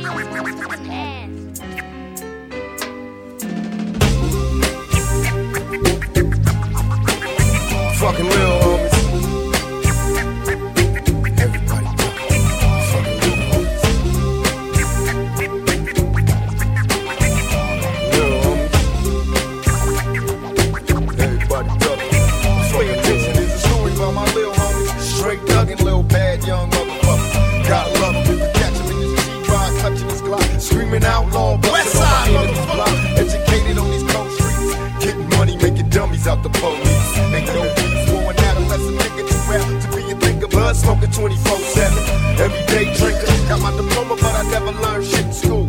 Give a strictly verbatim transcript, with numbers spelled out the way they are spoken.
Fucking real homies. Everybody fucking real homies. Real homies. Everybody ducking. Pay attention, there's a story about my little homies. Straight thuggin', little bad young motherfucker. Gotta love him if you catch him in his G-Rod, touching his Glock, screaming outlaw, bustin' on my enemy's block. Educated on these cold streets, getting money, making dummies out the police. Ain't no peace, going out unless a nigga too rap to be a thinker. Blood smoking twenty-four seven, everyday drinker. Got my diploma, but I never learned shit in school.